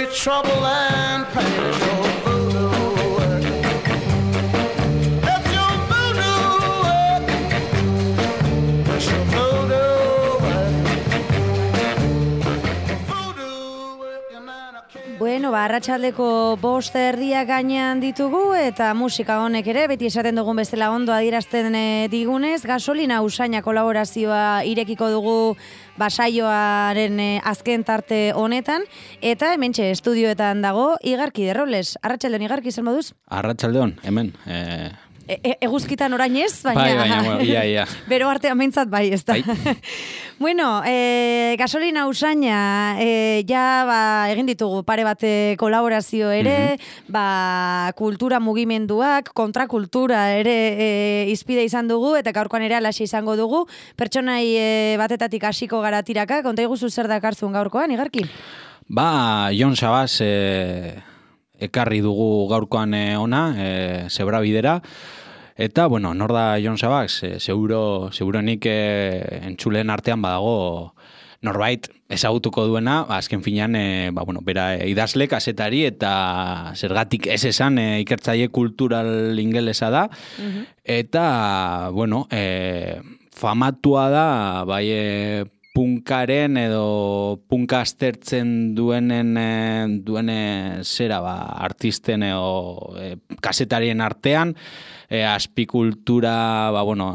trouble and pain. It's your voodoo work. It's your voodoo work. It's your voodoo work. Voodoo work, and then I can't. Bueno, arratsaldeko 5 erdiak gainean ditugu eta musika honek ere beti esaten dugun bezala ondo adierazten digunez, gasolina usaina kolaborazioa irekiko dugu basaioaren azken tarte honetan eta hementxe estudioetan dago Igarki de Robles. Arratsaldeon Igarki, zer moduz? Arratsaldeon, hemen. Eguzkitan orain ez, baina... Baina, ia. Bero artean behintzat bai, ez da. Bai. Bueno, gasolina usaina, egin ditugu pare bat kolaborazio ere, kultura mugimenduak, kontrakultura ere izpide izan dugu, eta gaurkoan ere alaxe izango dugu. Pertsonai batetatik hasiko gara tiraka, konta iguzu zer dakartzun gaurkoan, Igarki? Jon Sabas ekarri dugu gaurkoan ona, zebra bidera. Eta, bueno, nor da Jon Sabas? Seguro nik entzuleen artean badago norbait ezagutuko duena, azken finean, bera idazle, kazetari eta zergatik ez esan ikertzaile kultural ingelesa da. Eta, bueno, famatua da, bai, punkaren edo punka aztertzen duenen zera, artisten edo kasetarien artean, azpikultura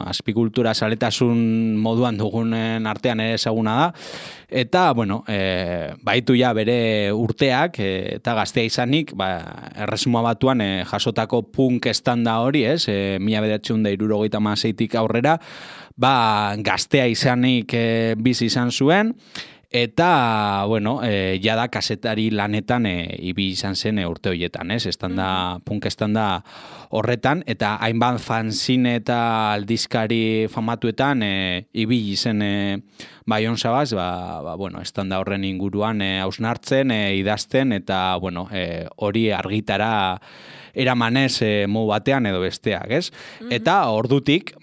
saletasun moduan dugunen artean ere ezaguna da. Eta, bueno, baitu ja bere urteak eta gaztea izanik, Erresuma Batuan jasotako punk estanda hori, 1976tik aurrera, gaztea izanik bizi izan zuen, eta, bueno, jada kasetari lanetan ibi izan zen urte horietan, punk estanda horretan, eta hainbat fanzine eta aldizkari famatuetan ibi izen Jon Sabas, estanda horren inguruan hausnartzen, idazten, eta, bueno, hori argitara eramanez modu batean edo besteak, ez? Eta ordutik,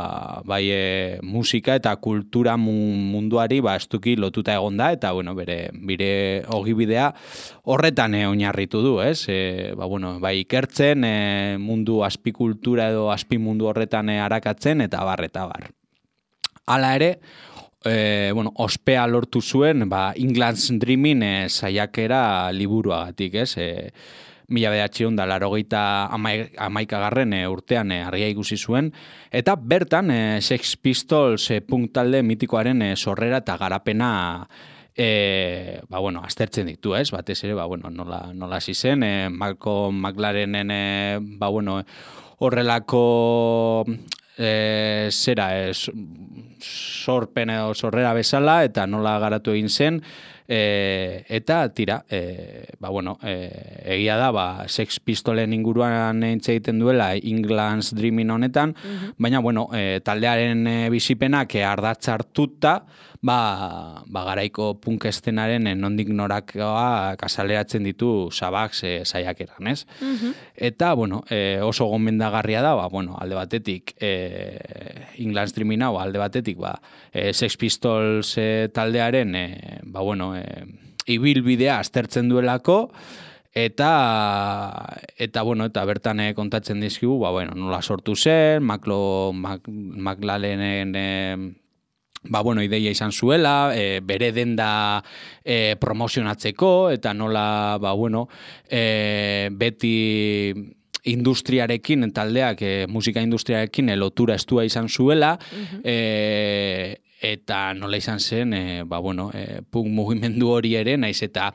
musika eta kultura munduari estuki lotuta egon da, eta, bueno, bere ogibidea horretan oinarritu du, ez? Ikertzen, mundu azpikultura edo azpimundu horretan arakatzen, eta bar. Hala ere, ospea lortu zuen, England's Dreaming saiakera liburuagatik, ez? 1981 urtean argia ikusi zuen, eta bertan Sex Pistols punk talde mitikoaren sorrera eta garapena aztertzen ditu, ez? Batez ere, nola hasi zen, Malcolm McLarenen horrelako sorpen edo sorrera bezala, eta nola garatu egin zen, eta tira, egia da, Sex Pistolen inguruan egiten duela England's Dreaming honetan, baina, taldearen bizipenak ardatz hartuta, garaiko punk estenaren nondik norakoa azaleratzen ditu Sabas saiakeran, ez? Eta, oso gomendagarria da, alde batetik England's Dreaming hau, alde batetik, Sex Pistols taldearen, ibilbidea aztertzen duelako, eta bertan kontatzen dizkigu, nola sortu zen, McLarenen ideia izan zuela, bere denda promozionatzeko, eta nola, beti industriarekin, taldeak, musika industriarekin lotura estua izan zuela, eta nola izan zen, punk mugimendu hori ere, naiz eta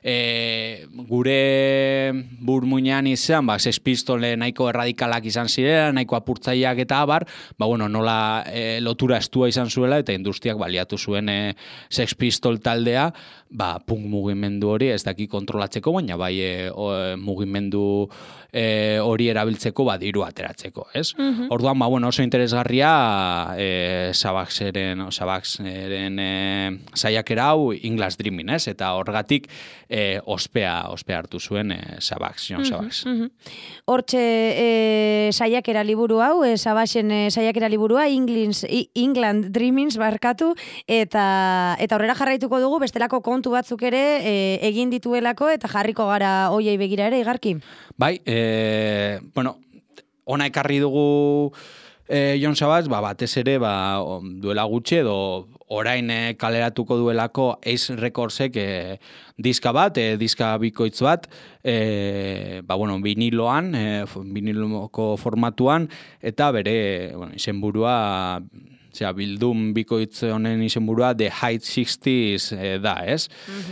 gure burmuinean izan, Sex Pistols nahiko erradikalak izan zirela, nahiko apurtzaileak eta abar, nola lotura estua izan zuela, eta industriak baliatu zuen Sex Pistols taldea, punk mugimendu hori ez daki kontrolatzeko, baina mugimendu hori erabiltzeko diru ateratzeko, ez? Orduan, oso interesgarria Sabaseren Sabaxen saiakera hau English Dreaming, ez? Eta horregatik ospea hartu zuen Sabax, John Sabax. Hortxe saiakera liburu hau, Sabaxen saiakera liburua, England Dreamings barkatu, eta horrela jarraituko dugu, bestelako kontu batzuk ere egin dituelako, eta jarriko gara hoiei begira ere, Igarki. Bai, ona ekarri dugu John Sabax, batez ere duela gutxi edo orain kaleratuko duelako Ace Recordsek diska bikoitz bat, viniloan, viniloko formatuan, eta bere izenburua, bildum bikoitz honen izenburua The High 60s da, ez?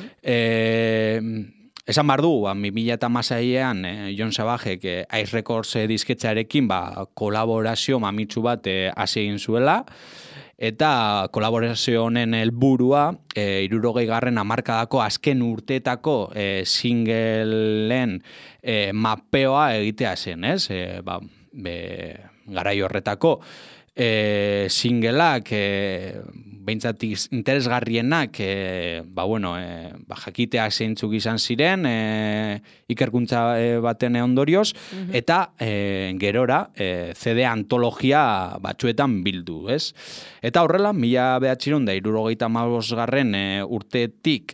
Esan behar du, 2016an John Sabaxek Ace Records disketxarekin kolaborazio mamitsu bat hasi egin zuela, eta kolaborazio honen helburua 60garren hamarkadako azken urteetako singleen mapeoa egitea zen, ez? Garai horretako singleak behintzat interesgarrienak jakitea zeintzuk izan ziren ikerkuntza baten ondorioz, eta gerora CD antologia batzuetan bildu, ez? Eta horrela, 1975garren urtetik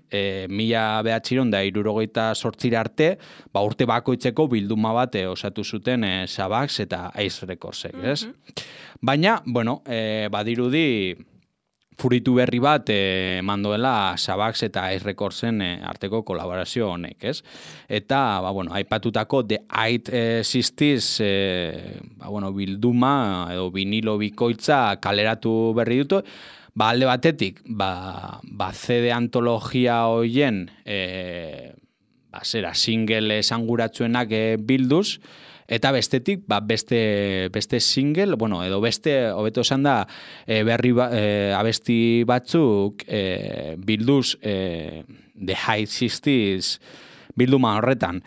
1978 arte, urte bakoitzeko bilduma bat osatu zuten Sabax eta Ace Recordsek, ez? Baina, badirudi furitu berri bat mandoela Sabax eta Ace Recordsen arteko kolaborazio honek, ez? Eta, aipatutako The Eight Sisters bilduma edo vinilo bikoitza kaleratu berri dutu, alde batetik, CD antologia hoien single esanguratsuenak bilduz, eta bestetik, beste single, edo beste, hobeto esan da, abesti batzuk bilduz The High 60s bilduma horretan.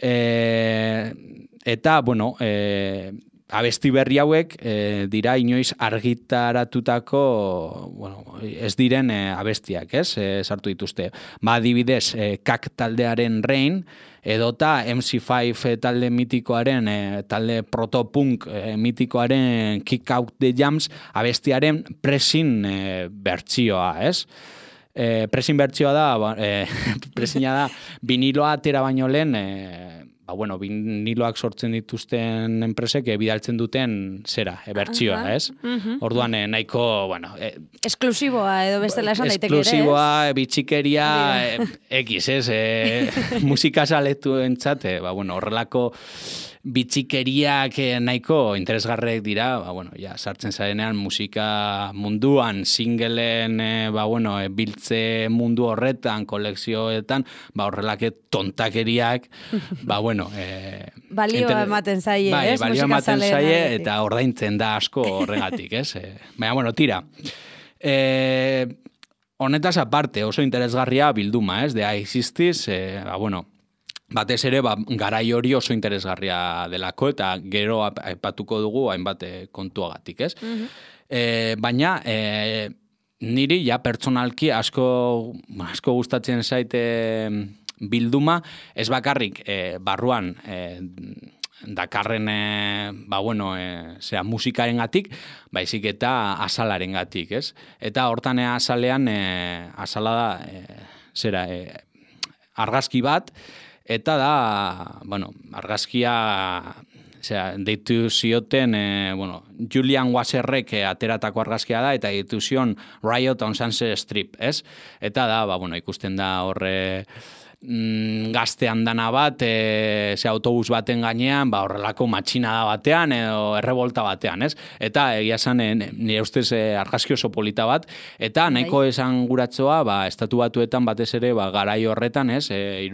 Eta, abesti berri hauek dira inoiz argitaratutako ez diren abestiak, ez? Sartu dituzte. Adibidez, Kak taldearen Rain, edota MC5 talde mitikoaren, talde protopunk mitikoaren Kick Out the Jams abestiaren pressing bertsioa, ez? Pressing bertsioa da, pressina da, viniloa atera baino lehen, viniloak sortzen dituzten enpresek bidaltzen duten bertsioa, ez? Orduan nahiko, esklusiboa edo bestela esan daiteke ere, ez? Esklusiboa, bitxikeria, X, ez? Musika saletu entzat, horrelako bitxikeriak nahiko interesgarrek dira, sartzen zarenean musika munduan, singleen, biltze mundu horretan, kolekzioetan, horrelake tontakeriak, balioa ematen zaie, ez? Balioa ematen zaie, eta ordaintzen da asko horregatik, ez? Baina, tira. Honetaz aparte, oso interesgarria bilduma, ez? The High 60s, batez ere, garai hori oso interesgarria delako, eta gero aipatuko dugu hainbat kontuagatik, ez? Baina, niri pertsonalki asko gustatzen zaite bilduma, ez bakarrik barruan dakarren musikarengatik, baizik eta azalarengatik, ez? Eta hortan azalean azala da argazki bat, eta da, argazkia deitu zioten, Julian Wasserrek ateratako argazkia da, eta deitu zion Riot on Sunset Strip, ez? Eta da, ikusten da horre gazte andana bat, autobus baten gainean, horrelako matxinada batean, edo errebolta batean, ez? Eta egia esan, nire ustez argazki oso polita bat, eta nahiko esan guratzoa, estatu batuetan batez ere, garai horretan, ez?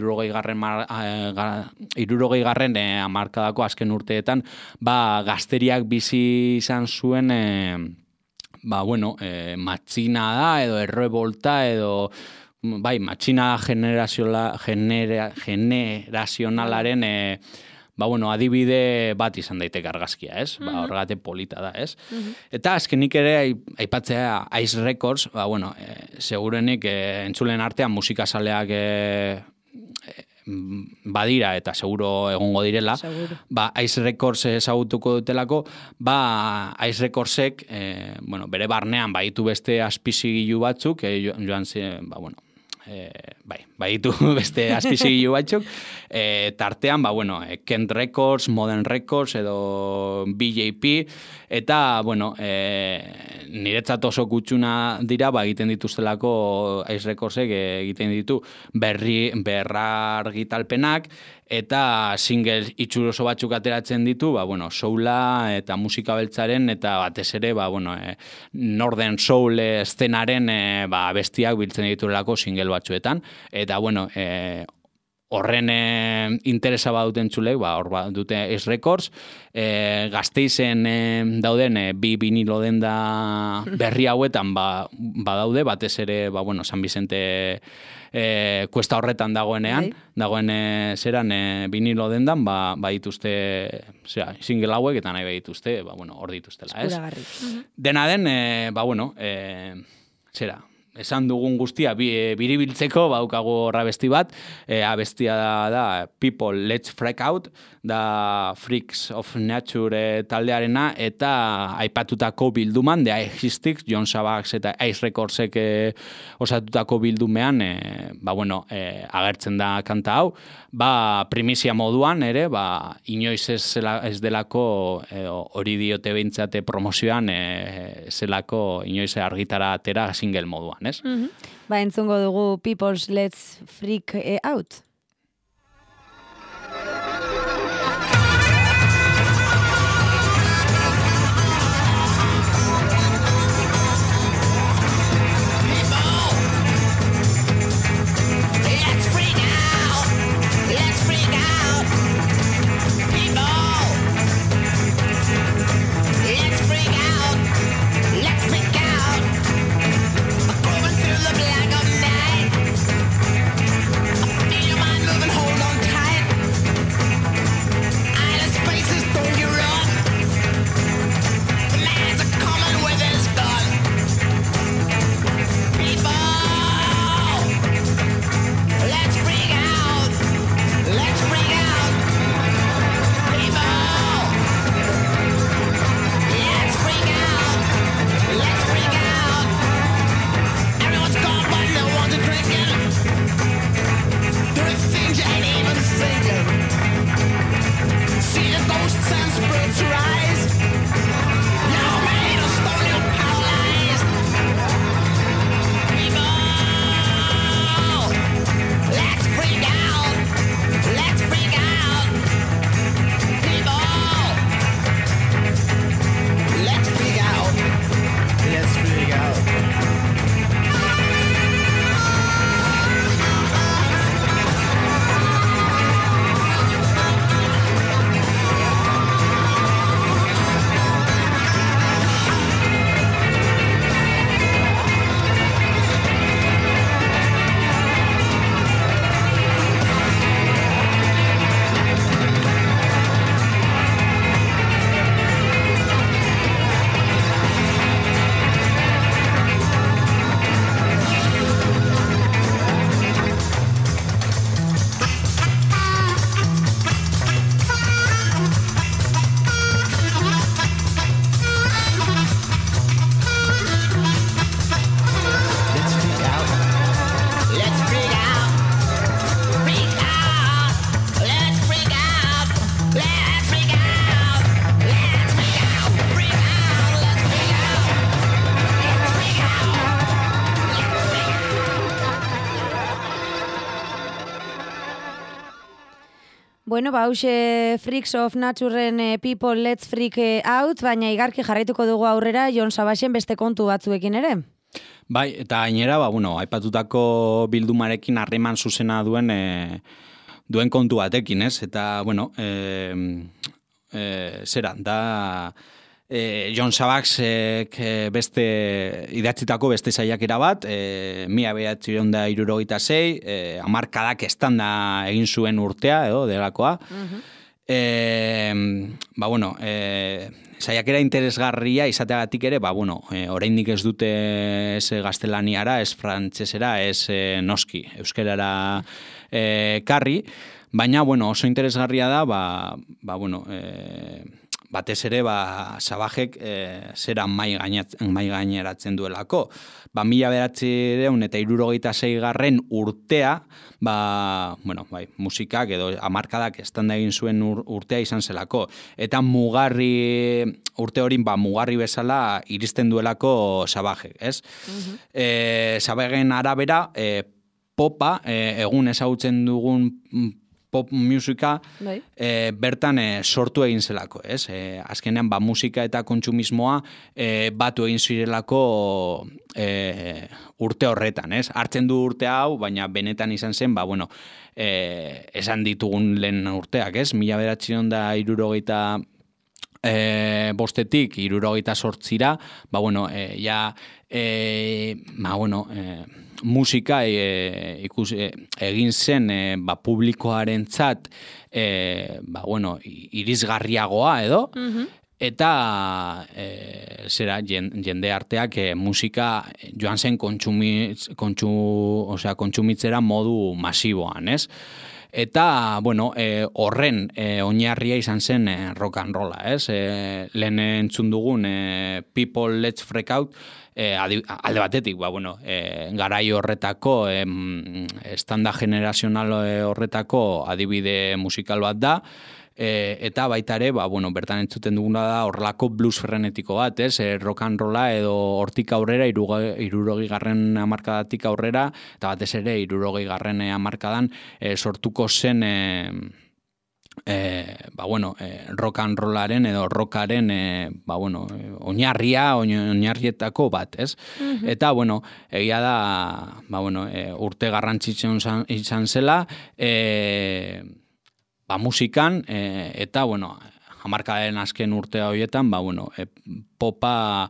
60garren hamarkadako azken urteetan, gazteriak bizi izan zuen, matxinada, edo errebolta, edo matxina generazionalaren ba, bueno, adibide bat izan daiteke argazkia, ez? Ba, horregate polita da, ez? Eta azkenik ere aipatzea Ice Records, ba, bueno, segurenik entzulen artean musikazaleak badira eta seguro egongo direla, ba, Ice Records ezagutuko dutelako, ba, Ice Recordsek, bueno, bere barnean baditu beste azpizigilu batzuk, joan zen, ba, bueno, baditu beste azpizigilu batzuk, tartean, ba, bueno, Kent Records, Modern Records edo BJP, eta, bueno, niretzat oso kutsuna dira, ba, egiten dituztelako Ice Recordsek egiten ditu berrargitalpenak, eta single itxur oso batzuk ateratzen ditu, ba, bueno, soula eta musika beltzaren, eta batez ere, ba, bueno, Northern Soul eszenaren ba, bestiak biltzen ditulako single batzuetan, eta, bueno, horren interesa baduten txulek, ba, hor dute Ace Records, Gasteizen dauden bi vinilo denda berri hauetan badaude, batez ere, ba, bueno, San Vicente kuesta horretan dagoen zeran vinilo dendan, ba dituzte, single hauek eta nahi dituzte, ba, bueno, hor dituztela, ez? Dena den, ba, bueno, esan dugun guztia biribiltzeko, baukagu horra besti bat, abestia da People Let's Freak Out, da Freaks of Nature taldearena, eta aipatutako bilduman, The Agistics, John Savax eta Ice Recordsek osatutako bildumean, ba, bueno, agertzen da kanta hau, ba, primizia moduan ere, ba, inoiz ez delako, hori diote behintzate promozioan, zelako inoiz argitara atera single moduan. Ba, entzungo dugu People's Let's Freak Out. Bueno, ba, hause Freaks of Naturen People Let's Freak Out, baina igarki jarraituko dugu aurrera Jon Sabasen beste kontu batzuekin ere. Bai, eta gainera, ba, bueno, aipatutako bildumarekin harreman zuzena duen kontu batekin, ez? Eta, bueno, zera, da Jon Sabaksek beste idatzitako beste saiakera bat, 1976, hamarkadak estanda egin zuen urtea, edo, delakoa. bueno, saiakera interesgarria izateagatik ere, oraindik ez dute ez gaztelaniara, ez frantsesera, ez noski, euskerara karri, baina, oso interesgarria da, batez ere, Sabajek zera mai gaineratzen duelako. 1976 urtea, musikak edo hamarkadak estanda egin zuen urtea izan zelako. Eta urte hori mugarri bezala iristen duelako Sabajek, ez? Sabajen arabera, popa, egun ezagutzen dugun pop musika bertan sortu egin zelako, ez? Azkenean, musika eta kontsumismoa batu egin zirelako urte horretan, ez? Hartzen du urte hau, baina benetan izan zen, esan ditugun lehen urteak, ez? 1975 1978 musika egin zen publikoarentzat irisgarriagoa edo, eta jende arteak musika joan zen kontsumitzera modu masiboan, ez? Eta, horren oinarria izan zen rock and rolla, ez? Lehen entzun dugun People Let's Freak Out, alde batetik, garai horretako, estanda generazional horretako adibide musikal bat da, eta baita ere, bertan entzuten duguna da horrelako blues frenetiko bat, ez? Rock and rolla edo hortik aurrera, 60garren hamarkadatik aurrera, eta batez ere 60garren hamarkadan sortuko zen rock and rollaren edo rockaren oinarrietako bat, ez? Eta, egia da, urte garrantzitsuan izan zela, musikan, eta, hamarkadaren azken urte horietan, popa,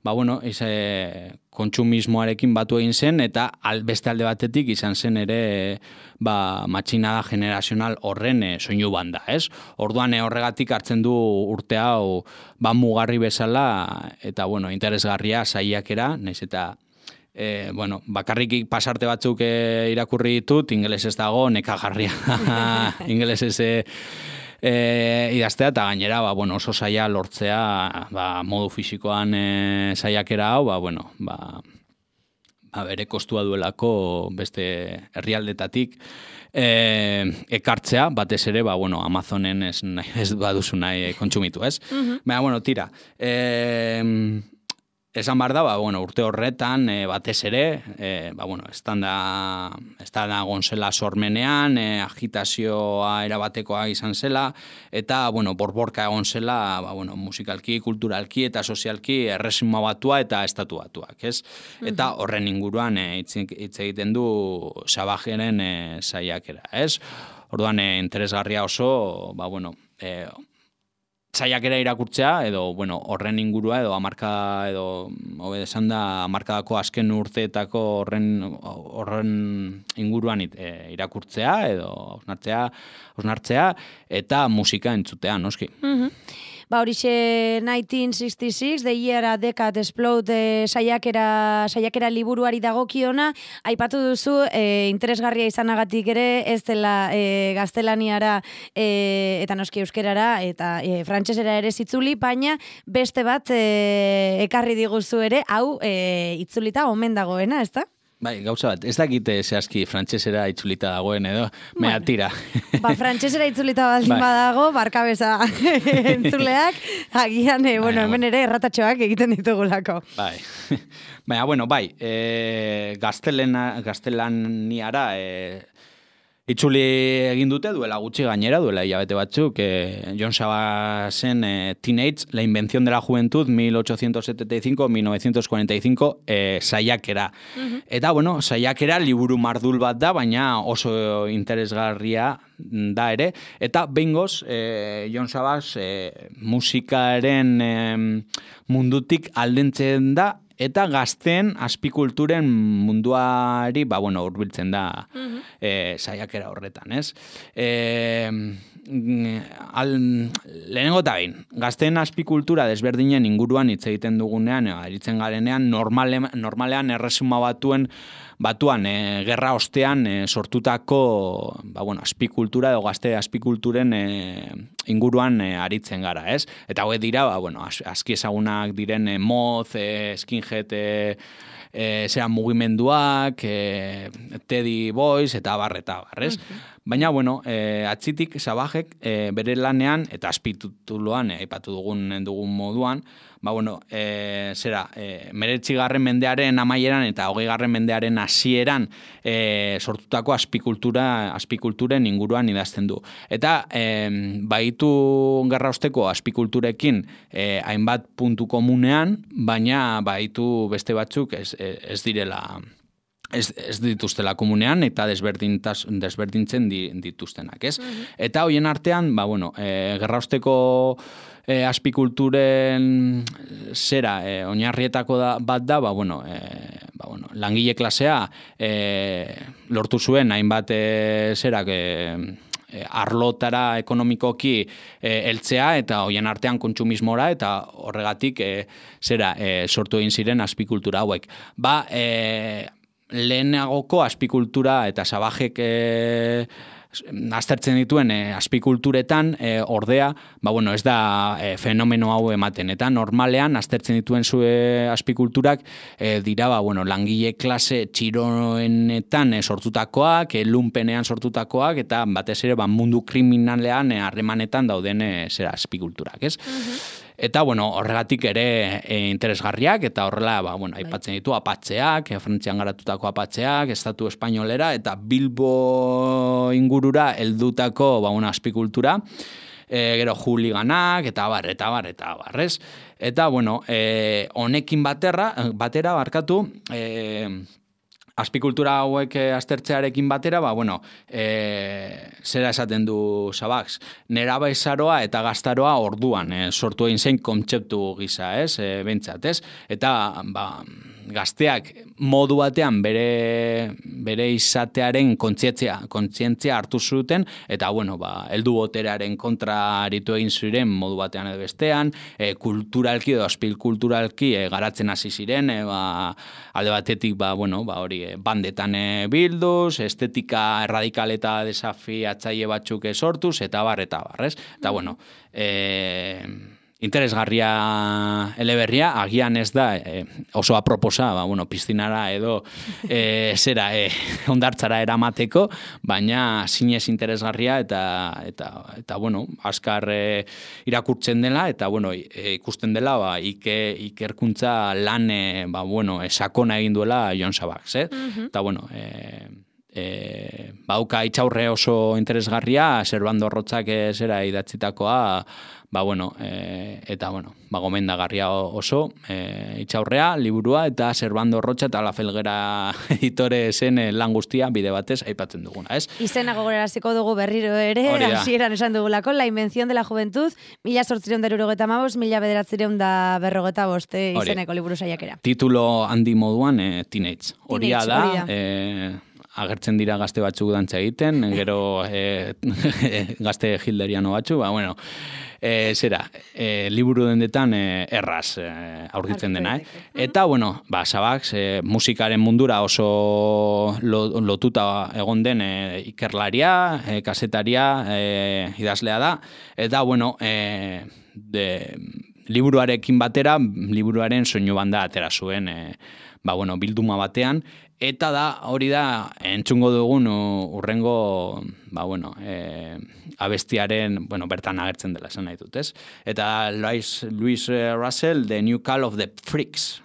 kontsumismoarekin batu egin zen, eta beste alde batetik izan zen ere, matxinada generazional horren soinu banda, ez? Orduan horregatik hartzen du urte hau, mugarri bezala, eta, interesgarria saiakera, naiz eta, bakarrik pasarte batzuk irakurri ditut, ingelesez dago, nekagarria ingelesez idaztea, eta gainera, oso saia lortzea, modu fisikoan saiakera hau, bere kostua duelako beste herrialdetatik ekartzea, batez ere, Amazonen ez baduzu nahi kontsumitu, ez? Baina, tira, esan behar da, urte horretan, batez ere, estanda gonzela sormenean, agitazioa erabatekoa izan zela, eta, borborka egon zela, musikalki, kulturalki eta sozialki erresuma batua eta estatu batuak, ez? Eta horren inguruan hitz egiten du Sabajeren saiakera, ez? Orduan, interesgarria oso, saiakera irakurtzea, edo, horren ingurua, edo hobedesan da, hamarkadako azken urteetako horren inguruan irakurtzea, edo osnartzea, eta musika entzutea, noski. Horixe 1966, The Year a Decade Explode saiakera liburuari dagokiona, aipatu duzu, interesgarria izanagatik ere, ez dela gaztelaniara eta noski euskerara eta frantsesera ere zitzuli, baina beste bat ekarri diguzu ere, hau itzulita omen dagoena, ezta? Bai, gauza bat, ez dakite zehazki frantsesera itzulita dagoen edo, mea tira. Frantsesera itzulita baldin badago, barkabeza entzuleak, agian, hemen ere erratatxoak egiten ditugulako. Bai, bai, gaztelaniara itzuli egin dute, duela gutxi gainera, duela hilabete batzuk, John Sabazen Teenage, la invención de la juventud, 1875-1945, saiakera. Eta, saiakera liburu mardul bat da, baina oso interesgarria da ere. Eta, behingoz, John Sabaz musikaren mundutik aldentzen da, eta gazteen azpikulturen munduari, hurbiltzen da saiakera horretan, ez? Lehenengo eta behin, gazteen azpikultura desberdinen inguruan hitz egiten dugunean, aritzen garenean, normalean erresuma batuan gerra ostean sortutako azpikultura edo gazte azpikulturen inguruan aritzen gara, ez? Eta hauek dira, aski ezagunak diren moz, skinhead, mugimenduak, Teddy Boys, eta abar, ez? Baina, atzitik Sabajek bere lanean, eta azpitituloan, aipatu dugun moduan, 19. mendearen amaieran eta 20. mendearen hasieran sortutako azpikulturen inguruan idazten du. Eta baitu gerraosteko azpikulturekin hainbat puntu komunean, baina baitu beste batzuk ez direla ez dituztela komunean eta desberdintzen dituztenak, ez? Eta hoien artean, gerraosteko azpikulturen oinarrietako bat da, langile klasea lortu zuen hainbat arlotara ekonomikoki heltzea eta hoien artean kontsumismora eta horregatik sortu egin ziren azpikultura hauek. Lehenagoko azpikultura eta Sabajek aztertzen dituen azpikulturetan ordea, ez da fenomeno hau ematen. Eta normalean aztertzen dituen azpikulturak dira, langile klase txiroenetan sortutakoak, lumpenean sortutakoak, eta batez ere mundu kriminalean harremanetan dauden azpikulturak, ez? Eta, horregatik ere interesgarriak, eta horrela, aipatzen ditu apatzeak, Frantzian garatutako apatzeak, estatu espainolera, eta Bilbo ingurura heldutako azpikultura, gero hooliganak, eta abar, ez? Eta, honekin batera barkatu, azpikultura hauek aztertzearekin batera, zera esaten du Sabaj, nerabezaroa eta gaztaroa orduan sortu egin zen kontzeptu gisa, ez? Bentsat, ez? Eta, gazteak modu batean bere izatearen kontzientzia hartu zuten, eta, heldu boterearen kontra aritu egin ziren modu batean edo bestean, kulturalki edo azpikulturalki garatzen hasi ziren, alde batetik, hori, bandetan bilduz, estetika erradikal eta desafiatzaile batzuk sortuz, eta bar, ez? Eta, interesgarria eleberria, agian ez da oso aproposa, piztinara edo hondartzara eramateko, baina zinez interesgarria eta azkar irakurtzen dela, eta ikusten dela ikerkuntza lan sakona egin duela Jon Sabaj, eta bauka itxaurre oso interesgarria, Servando Rotzak idatzitakoa, eta gomendagarria oso itxaurrea, liburua, eta Servando Rotza eta La Felguera editore zen lan guztia bide batez aipatzen duguna, ez? Izena gogoraraziko dugu berriro ere, hasieran esan dugulako, La Invención de la Juventud, 1875, 1945 izeneko liburu saiakera. Titulo handi moduan, Teenage. Horia da, agertzen dira gazte batzuk dantza egiten, gero gazte hilderiano batzu, liburu dendetan erraz aurkitzen dena, Eta, Sabaj, musikaren mundura oso lotuta egon den ikerlaria, kasetaria, idazlea da, eta, liburuarekin batera, liburuaren soinu banda atera zuen, bilduma batean, eta hori da, entzungo dugun urrengo, abestiaren, bertan agertzen dela, esan nahi dut, ez? Eta Louis Russell, The New Call of the Freaks.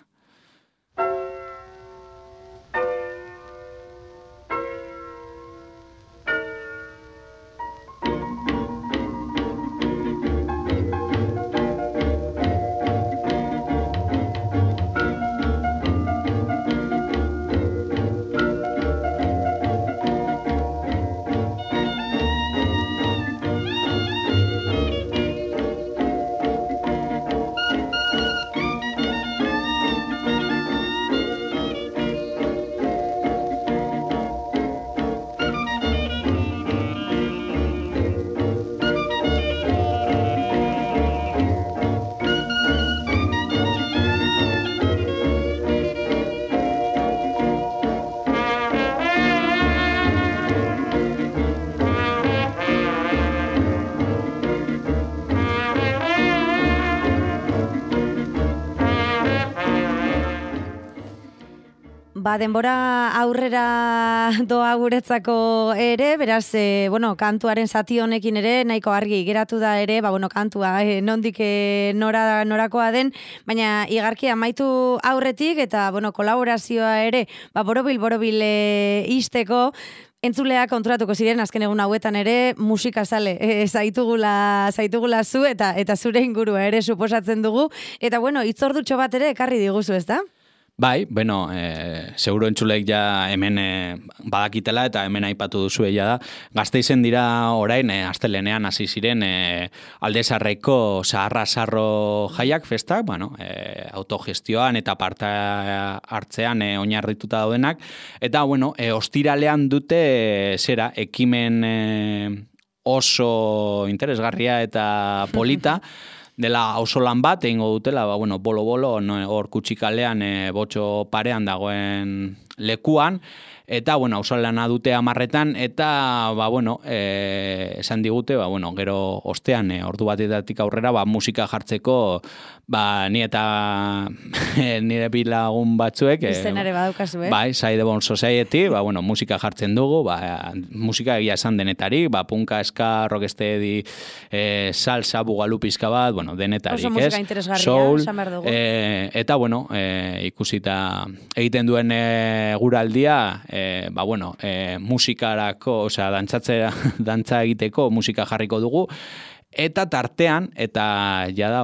ba, denbora aurrera doa guretzako ere, beraz, kantuaren zati honekin ere, nahiko argi geratu da ere, kantua, nondik norakoa den, baina igarki amaitu aurretik, eta, kolaborazioa ere, borobil isteko, entzuleak konturatuko ziren, azken egun hauetan ere, musika zale, zaitugula zu, eta zure ingurua ere suposatzen dugu, eta, itzordutxo bat ere ekarri diguzu, ez da? Bai, seguro entzulek ja hemen badakitela eta hemen aipatu duzu da. Gasteizen dira orain, astelenean hasi ziren Aldezarreko Zaharra-Sarro jaiak festak, autogestioan eta parte hartzean oinarrituta daudenak. Eta, ostiralean dute ekimen oso interesgarria eta polita, dela auzolan bat, egingo dutela, bolo-bolo, hor Kutxikalean, botxo parean dagoen lekuan, eta, auzolana dute 10:00, eta, esan digute, gero ostean, ordu batetatik aurrera, musika jartzeko, ni eta nire bilagun batzuek, izenare badaukazu, bai, Side Bon Society, musika jartzen dugu, musika egia esan denetarik, punka, ska, rocksteady, salsa, bugalu pizka bat, denetarik, oso musika interesgarria, soul, esan behar dugu. Eta, ikusita egiten duen guraldia, musikarako, dantza egiteko musika jarriko dugu, eta tartean, eta jada,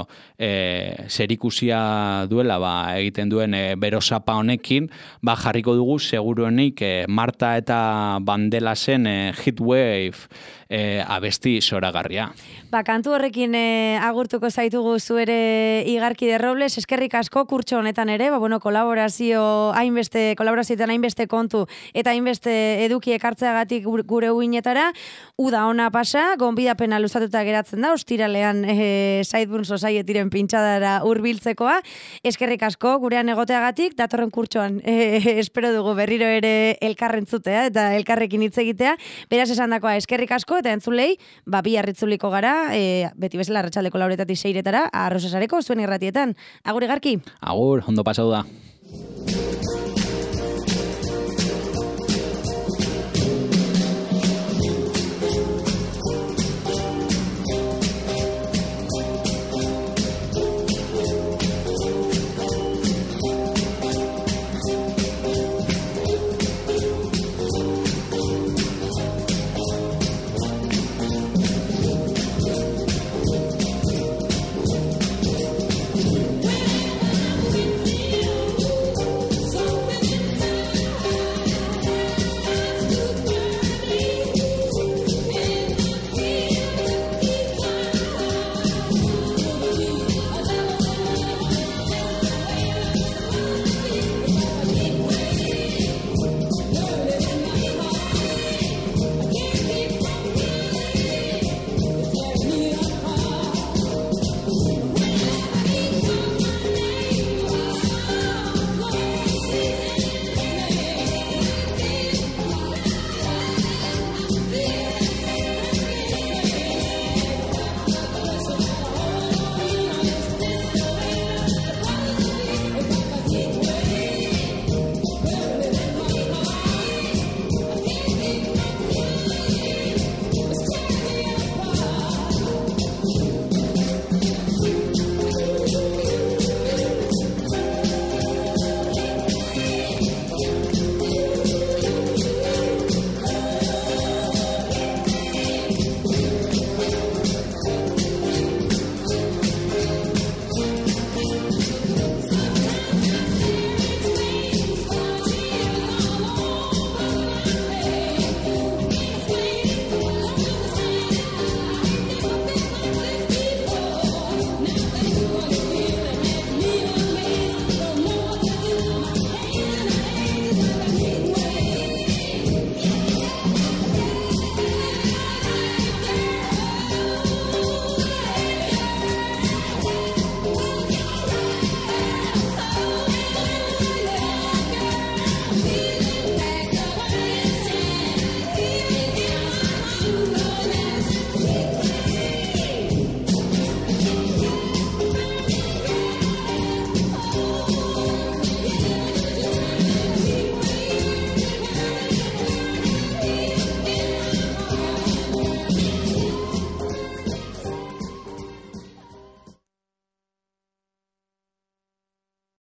zerikusia duela egiten duen berosapa honekin, jarriko dugu seguruenik Marta eta Bandelasen Heatwave abesti zoragarria. Kantu horrekin agurtuko zaitugu zu ere Igarki de Robles, eskerrik asko kurtso honetan ere, kolaborazioetan hainbeste kontu eta hainbeste eduki ekartzeagatik gure uinetara, uda ona pasa, gonbidapena luzatuta geratzen da, ostiralean Sideburn Societyren pintxadara hurbiltzekoa, eskerrik asko gurean egoteagatik, datorren kurtsoan espero dugu berriro ere elkarrentzutea eta elkarrekin hitz egitea, beraz esandakoa eskerrik asko, eta entzulei, bi harritzuliko gara, beti bezala arratsaldeko 4:00 6:00 Arrosasareko zuen irratietan. Agur Igarki. Agur, ondo pasatu da.